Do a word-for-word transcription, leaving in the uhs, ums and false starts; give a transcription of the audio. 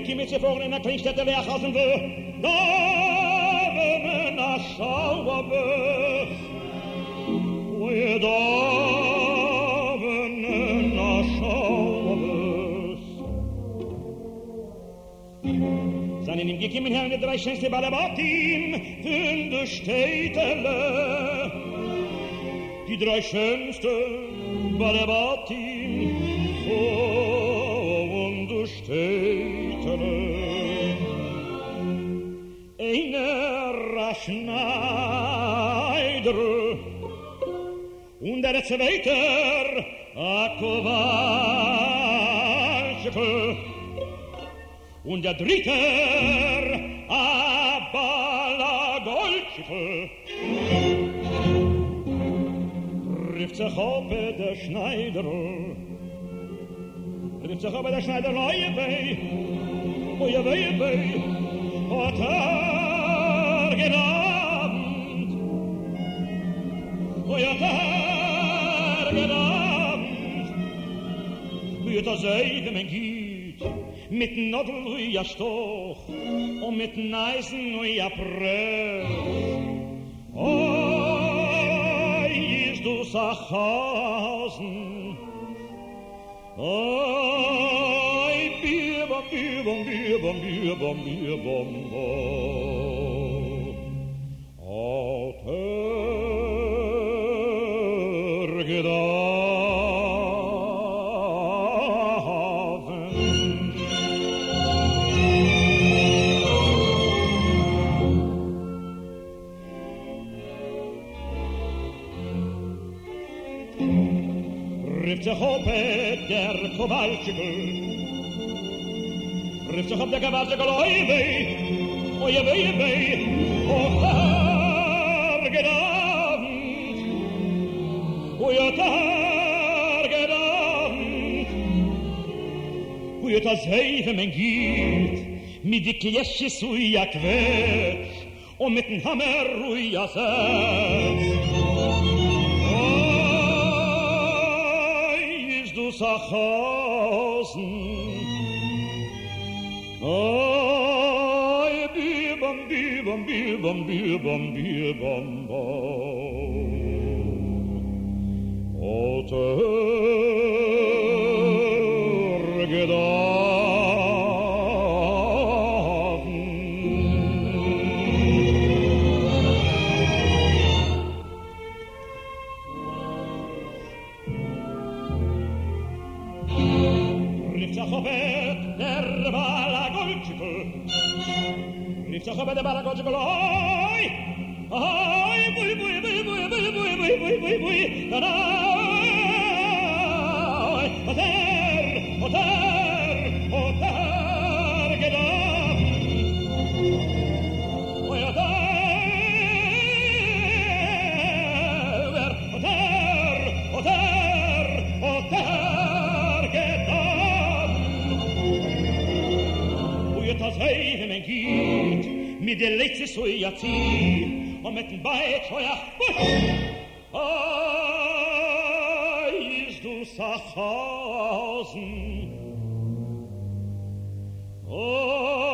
mit sie vorne in der Kleinstätte leerhassen will. Da wenn a schauer will. Oi, da wenn a schauer will. Seinen ihm gekommen her die drei schönste Balabatim in der Städtele. Die drei schönste Balabatim von der Städtele. Einer Schneider und der zweite a Kowalczyk und der dritte a Balagolczyk. Rift sich auf der Schneider, rift sich auf der Schneider, oje wei, oje wei, wei, hat er genannt, oje hat er genannt, wie hat er sei, wenn man geht, mit Nodel wie ja Stoch, und mit Neisen wie ja Press. Oi, ist du Sachhausen, oi, bibam, bibam, bibam, bibam, bibam, hat er gedacht. Rift sich auf der Kowalczyk, rift sich auf der Kowalczyk, oi wei, oi wei, wei, oh Herr gedankt, oi Herr gedankt, oi das Heife mein geht, mit die Klesche sui ja quetsch, und mit dem Hammer rui ja setz. Sachhausen, oi, bibam, bibam, bibam, bibam, bibam, hat er gedacht. Der Balagolczyk, rief sich auf der Balagolczyk, oi, oi, bui, bui, bui, bui, bui, bui, bui, bui, bui, bui, da, da, oi, hat er, hat er, hat er gedacht, oi, hat er, hat er, hat er, hat er das Heife mein Kind, mit der letzte so ja zieh, und mit dem Beid so ja, oi, ist du Sachhausen, oi,